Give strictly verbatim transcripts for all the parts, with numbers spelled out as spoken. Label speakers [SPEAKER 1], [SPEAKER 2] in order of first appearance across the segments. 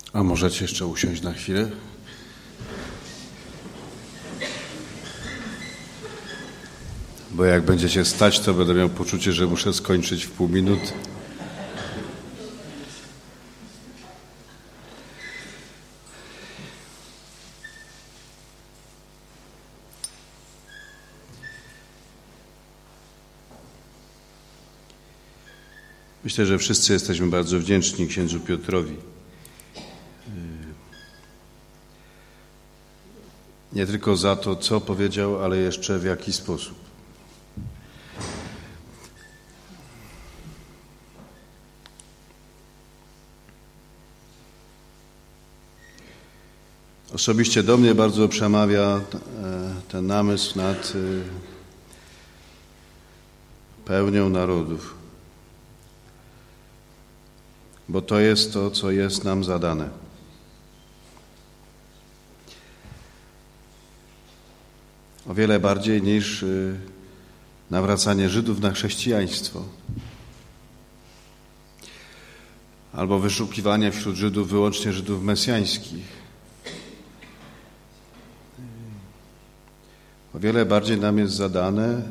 [SPEAKER 1] A możecie jeszcze usiąść na chwilę? Bo jak będziecie stać, to będę miał poczucie, że muszę skończyć w pół minuty. Myślę, że wszyscy jesteśmy bardzo wdzięczni księdzu Piotrowi. Nie tylko za to, co powiedział, ale jeszcze w jaki sposób. Osobiście do mnie bardzo przemawia ten namysł nad pełnią narodów, bo to jest to, co jest nam zadane. O wiele bardziej niż nawracanie Żydów na chrześcijaństwo albo wyszukiwanie wśród Żydów wyłącznie Żydów mesjańskich. O wiele bardziej nam jest zadane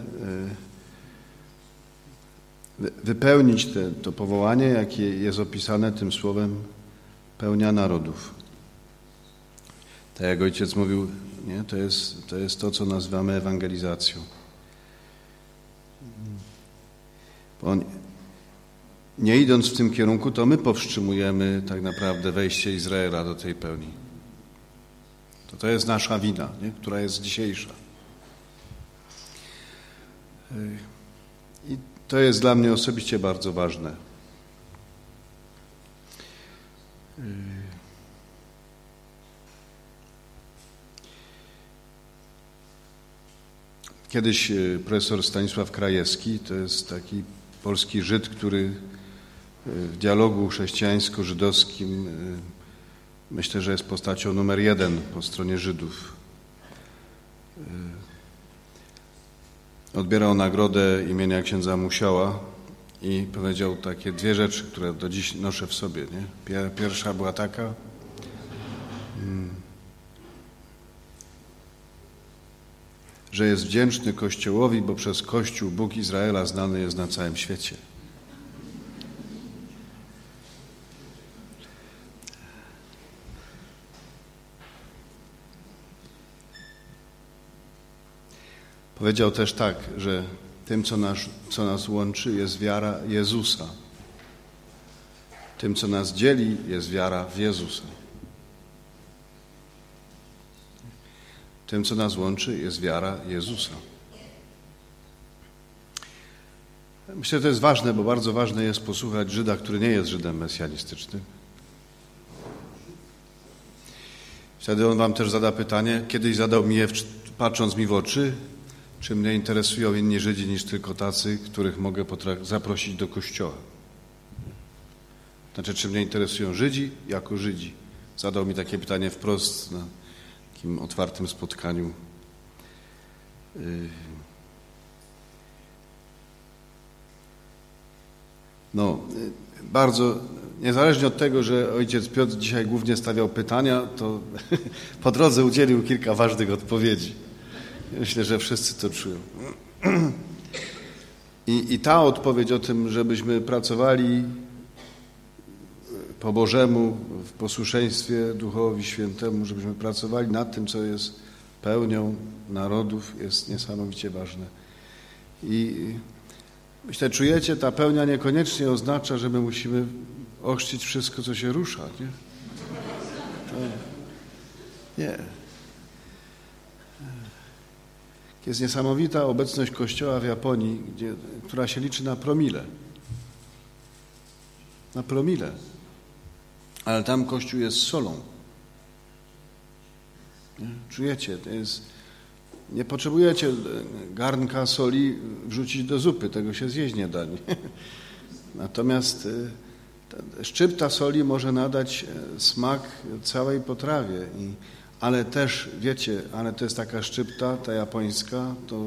[SPEAKER 1] wypełnić te, to powołanie, jakie jest opisane tym słowem pełnia narodów. Tak jak ojciec mówił, nie? To jest, to jest to, co nazywamy ewangelizacją. Bo nie idąc w tym kierunku, to my powstrzymujemy tak naprawdę wejście Izraela do tej pełni. To, to jest nasza wina, nie? Która jest dzisiejsza. I to jest dla mnie osobiście bardzo ważne. Kiedyś profesor Stanisław Krajewski, to jest taki polski Żyd, który w dialogu chrześcijańsko-żydowskim myślę, że jest postacią numer jeden po stronie Żydów. Odbierał nagrodę imienia księdza Musiała i powiedział takie dwie rzeczy, które do dziś noszę w sobie. Nie? Pierwsza była taka, że jest wdzięczny Kościołowi, bo przez Kościół Bóg Izraela znany jest na całym świecie. Powiedział też tak, że tym, co nas, co nas łączy, jest wiara Jezusa. Tym, co nas dzieli, jest wiara w Jezusa. Tym, co nas łączy, jest wiara Jezusa. Myślę, że to jest ważne, bo bardzo ważne jest posłuchać Żyda, który nie jest Żydem mesjanistycznym. Wtedy on wam też zada pytanie, kiedyś zadał mi je, patrząc mi w oczy, czy mnie interesują inni Żydzi niż tylko tacy, których mogę zaprosić do kościoła. Znaczy, czy mnie interesują Żydzi jako Żydzi? Zadał mi takie pytanie wprost na takim otwartym spotkaniu. No, bardzo, niezależnie od tego, że ojciec Piotr dzisiaj głównie stawiał pytania, to po drodze udzielił kilka ważnych odpowiedzi. Myślę, że wszyscy to czują. I, i ta odpowiedź o tym, żebyśmy pracowali po Bożemu, w posłuszeństwie Duchowi Świętemu, żebyśmy pracowali nad tym, co jest pełnią narodów, jest niesamowicie ważne. I myślę, czujecie, ta pełnia niekoniecznie oznacza, że my musimy ochrzcić wszystko, co się rusza, nie? To, nie. Jest niesamowita obecność Kościoła w Japonii, gdzie, która się liczy na promile. Na promile. Ale tam Kościół jest solą. Nie? Czujecie, to jest... Nie potrzebujecie garnka soli wrzucić do zupy, tego się zjeść nie da. Nie? Natomiast szczypta soli może nadać smak całej potrawie. I, ale też, wiecie, ale to jest taka szczypta, ta japońska, to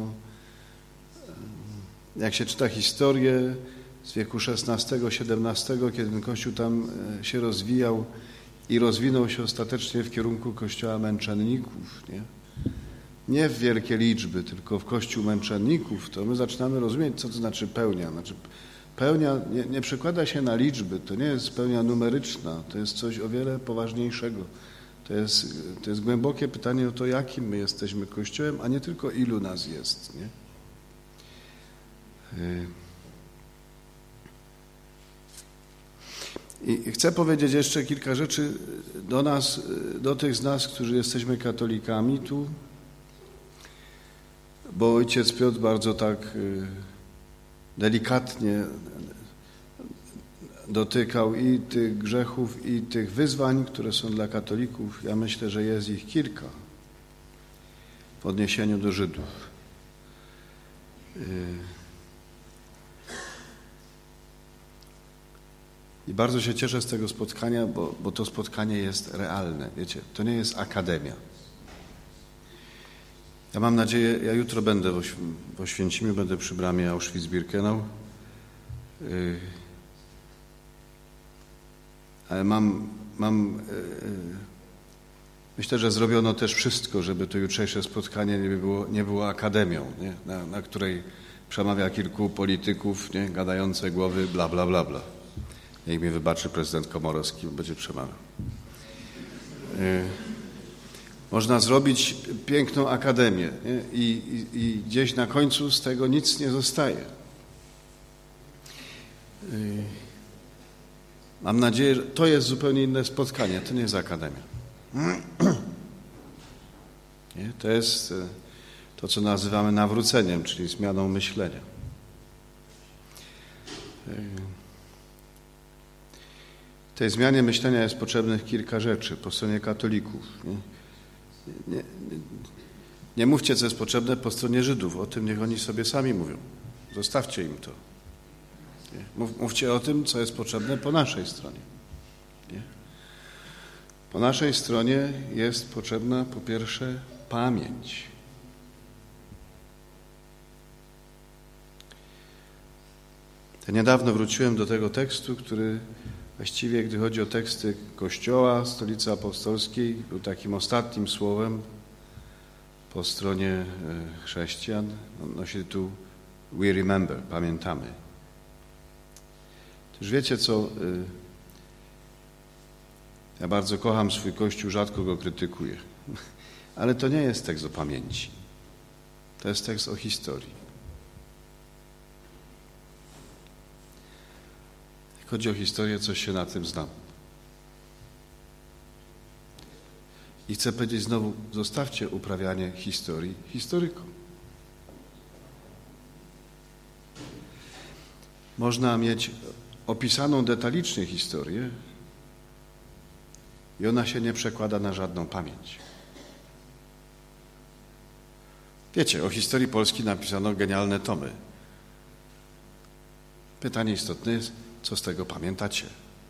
[SPEAKER 1] jak się czyta historię z wieku szesnastego, siedemnastego, kiedy ten Kościół tam się rozwijał i rozwinął się ostatecznie w kierunku Kościoła męczenników, nie? Nie w wielkie liczby, tylko w Kościół męczenników, to my zaczynamy rozumieć, co to znaczy pełnia. Znaczy, pełnia nie, nie przekłada się na liczby, to nie jest pełnia numeryczna, to jest coś o wiele poważniejszego. To jest, to jest głębokie pytanie o to, jakim my jesteśmy Kościołem, a nie tylko ilu nas jest, nie? I chcę powiedzieć jeszcze kilka rzeczy do nas, do tych z nas, którzy jesteśmy katolikami tu, bo ojciec Piotr bardzo tak delikatnie dotykał i tych grzechów, i tych wyzwań, które są dla katolików. Ja myślę, że jest ich kilka w odniesieniu do Żydów. I bardzo się cieszę z tego spotkania, bo, bo to spotkanie jest realne. Wiecie, to nie jest akademia. Ja mam nadzieję, ja jutro będę w Oświęcimiu, będę przy bramie Auschwitz-Birkenau. Yy, ale mam, mam yy, myślę, że zrobiono też wszystko, żeby to jutrzejsze spotkanie nie było, nie było akademią, nie? Na, na której przemawia kilku polityków, nie? Gadające głowy, bla, bla, bla, bla. Niech mi wybaczy prezydent Komorowski, będzie przemawiał. Yy. Można zrobić piękną akademię, nie? I, i, i gdzieś na końcu z tego nic nie zostaje. Yy. Mam nadzieję, że to jest zupełnie inne spotkanie, to nie jest akademia. Nie? To jest to, co nazywamy nawróceniem, czyli zmianą myślenia. Yy. Tej zmianie myślenia jest potrzebnych kilka rzeczy po stronie katolików. Nie? Nie, nie, nie mówcie, co jest potrzebne po stronie Żydów. O tym niech oni sobie sami mówią. Zostawcie im to. Nie? Mów, mówcie o tym, co jest potrzebne po naszej stronie. Nie? Po naszej stronie jest potrzebna po pierwsze pamięć. Ja niedawno wróciłem do tego tekstu, który właściwie, gdy chodzi o teksty Kościoła, Stolicy Apostolskiej, był takim ostatnim słowem po stronie chrześcijan. Nosi tytuł We Remember, pamiętamy. Już wiecie co, ja bardzo kocham swój Kościół, rzadko go krytykuję, ale to nie jest tekst o pamięci. To jest tekst o historii. Chodzi o historię, coś się na tym znam. I chcę powiedzieć znowu, zostawcie uprawianie historii historykom. Można mieć opisaną detalicznie historię i ona się nie przekłada na żadną pamięć. Wiecie, o historii Polski napisano genialne tomy. Pytanie istotne jest, co z tego pamiętacie?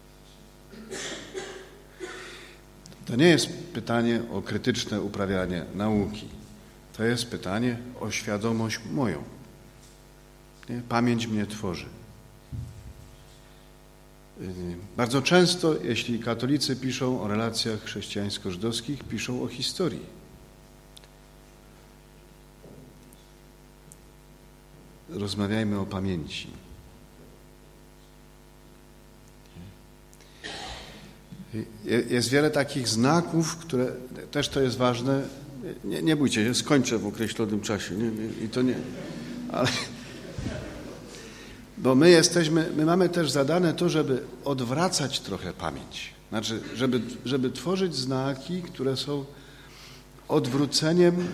[SPEAKER 1] To nie jest pytanie o krytyczne uprawianie nauki. To jest pytanie o świadomość moją. Nie? Pamięć mnie tworzy. Bardzo często, jeśli katolicy piszą o relacjach chrześcijańsko-żydowskich, piszą o historii. Rozmawiajmy o pamięci. Jest wiele takich znaków, które też to jest ważne. Nie, nie bójcie się, skończę w określonym czasie. Nie, nie, I to nie. Ale, bo my jesteśmy, my mamy też zadane to, żeby odwracać trochę pamięć. Znaczy, żeby, żeby tworzyć znaki, które są odwróceniem,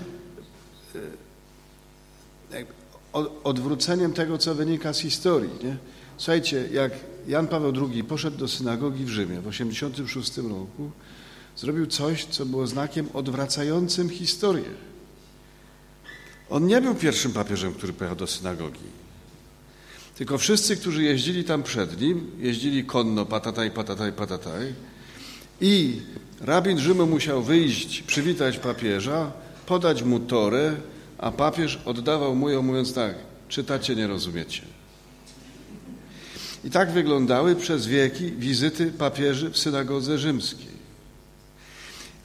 [SPEAKER 1] odwróceniem tego, co wynika z historii. Nie? Słuchajcie, jak Jan Paweł drugi poszedł do synagogi w Rzymie w osiemdziesiątym szóstym roku, zrobił coś, co było znakiem odwracającym historię. On nie był pierwszym papieżem, który pojechał do synagogi. Tylko wszyscy, którzy jeździli tam przed nim, jeździli konno, patataj, patataj, patataj. I rabin Rzymu musiał wyjść, przywitać papieża, podać mu torę, a papież oddawał mu ją, mówiąc tak, czytacie, nie rozumiecie. I tak wyglądały przez wieki wizyty papieży w synagodze rzymskiej.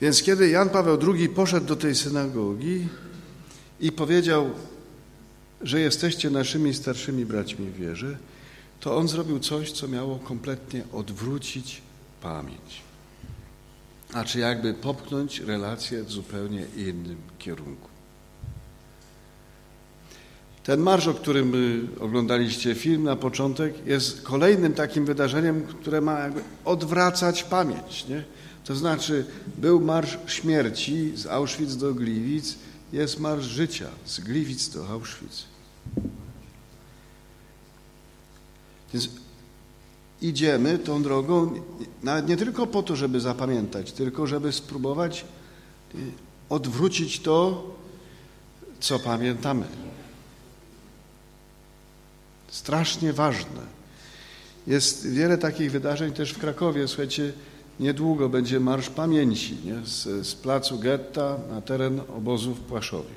[SPEAKER 1] Więc kiedy Jan Paweł drugi poszedł do tej synagogi i powiedział, że jesteście naszymi starszymi braćmi w wierze, to on zrobił coś, co miało kompletnie odwrócić pamięć. Znaczy jakby popchnąć relacje w zupełnie innym kierunku. Ten marsz, o którym oglądaliście film na początek, jest kolejnym takim wydarzeniem, które ma jakby odwracać pamięć. Nie? To znaczy, był marsz śmierci z Auschwitz do Gliwic, jest marsz życia z Gliwic do Auschwitz. Więc idziemy tą drogą nawet nie tylko po to, żeby zapamiętać, tylko żeby spróbować odwrócić to, co pamiętamy. Strasznie ważne. Jest wiele takich wydarzeń też w Krakowie. Słuchajcie, niedługo będzie Marsz Pamięci, nie? Z, z placu getta na teren obozu w Płaszowie.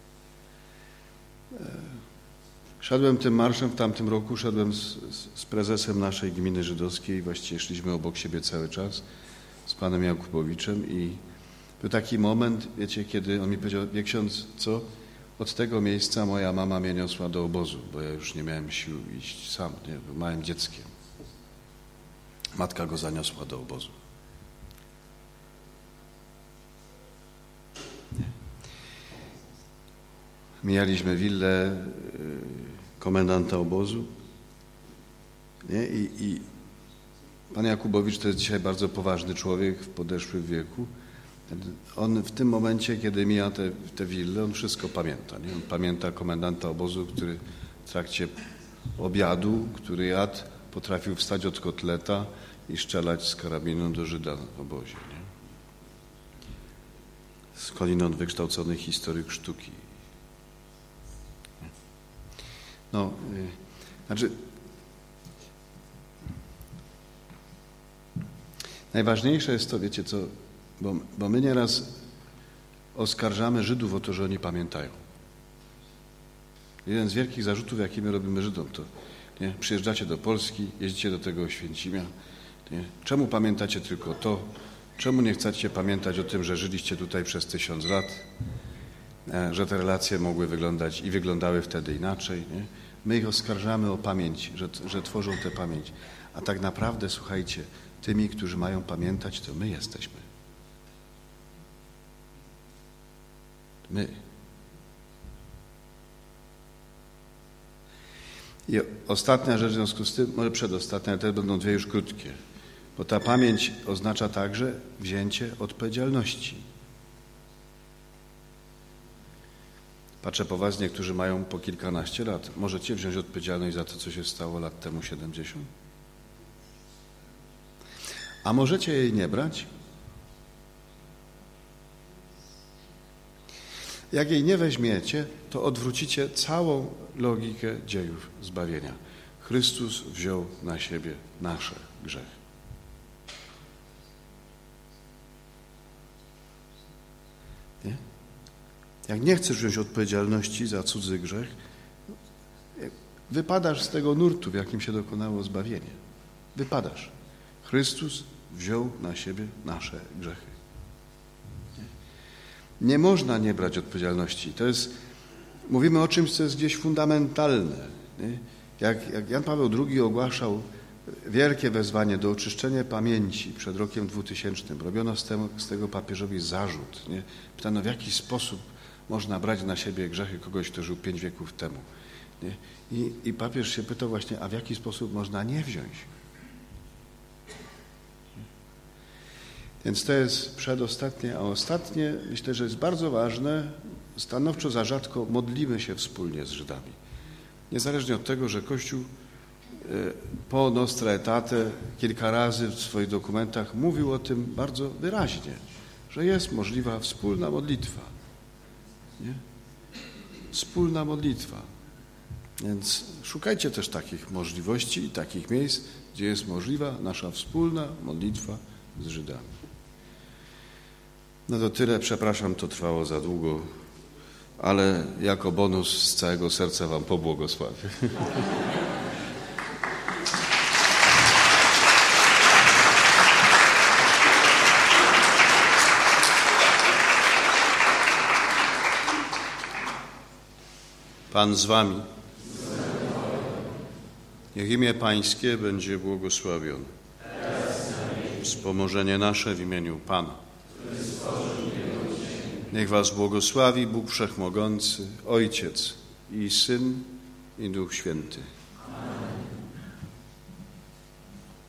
[SPEAKER 1] Szedłem tym marszem w tamtym roku, szedłem z, z, z prezesem naszej gminy żydowskiej, właściwie szliśmy obok siebie cały czas, z panem Jakubowiczem i był taki moment, wiecie, kiedy on mi powiedział, wie ksiądz, co? Od tego miejsca moja mama mnie niosła do obozu, bo ja już nie miałem sił iść sam, nie? Był małym dzieckiem. Matka go zaniosła do obozu. Nie. Mijaliśmy willę komendanta obozu, nie? I, i pan Jakubowicz to jest dzisiaj bardzo poważny człowiek w podeszłym wieku. On w tym momencie, kiedy mija te, te wille, on wszystko pamięta. Nie? On pamięta komendanta obozu, który w trakcie obiadu, który jadł, potrafił wstać od kotleta i strzelać z karabinu do Żyda w obozie. Nie? Skądinąd wykształcony historyk sztuki. No, yy, znaczy najważniejsze jest to, wiecie co, Bo, bo my nieraz oskarżamy Żydów o to, że oni pamiętają. Jeden z wielkich zarzutów, jaki my robimy Żydom, to nie? Przyjeżdżacie do Polski, jeździcie do tego Oświęcimia. Nie? Czemu pamiętacie tylko to? Czemu nie chcecie pamiętać o tym, że żyliście tutaj przez tysiąc lat? E, że te relacje mogły wyglądać i wyglądały wtedy inaczej. Nie? My ich oskarżamy o pamięć, że, że tworzą tę pamięć. A tak naprawdę, słuchajcie, tymi, którzy mają pamiętać, to my jesteśmy. My. I ostatnia rzecz w związku z tym, może przedostatnia, ale te będą dwie już krótkie, bo ta pamięć oznacza także wzięcie odpowiedzialności. Patrzę po was, niektórzy mają po kilkanaście lat. Możecie wziąć odpowiedzialność za to, co się stało lat temu siedemdziesiąt? A możecie jej nie brać? Jak jej nie weźmiecie, to odwrócicie całą logikę dziejów zbawienia. Chrystus wziął na siebie nasze grzechy. Nie? Jak nie chcesz wziąć odpowiedzialności za cudzy grzech, wypadasz z tego nurtu, w jakim się dokonało zbawienie. Wypadasz. Chrystus wziął na siebie nasze grzechy. Nie można nie brać odpowiedzialności. To jest, mówimy o czymś, co jest gdzieś fundamentalne. Nie? Jak, jak Jan Paweł drugi ogłaszał wielkie wezwanie do oczyszczenia pamięci przed rokiem dwutysięcznym, robiono z tego, z tego papieżowi zarzut. Nie? Pytano, w jaki sposób można brać na siebie grzechy kogoś, kto żył pięć wieków temu. Nie? I, I papież się pytał właśnie, a w jaki sposób można nie wziąć? Więc to jest przedostatnie, a ostatnie, myślę, że jest bardzo ważne, stanowczo za rzadko modlimy się wspólnie z Żydami. Niezależnie od tego, że Kościół po Nostra Aetate kilka razy w swoich dokumentach mówił o tym bardzo wyraźnie, że jest możliwa wspólna modlitwa. Nie? Wspólna modlitwa. Więc szukajcie też takich możliwości i takich miejsc, gdzie jest możliwa nasza wspólna modlitwa z Żydami. No to tyle, przepraszam, to trwało za długo, ale jako bonus z całego serca wam pobłogosławię. Pan z wami. Niech imię Pańskie będzie błogosławione. Wspomożenie nasze w imieniu Pana. Niech was błogosławi Bóg Wszechmogący, Ojciec i Syn i Duch Święty.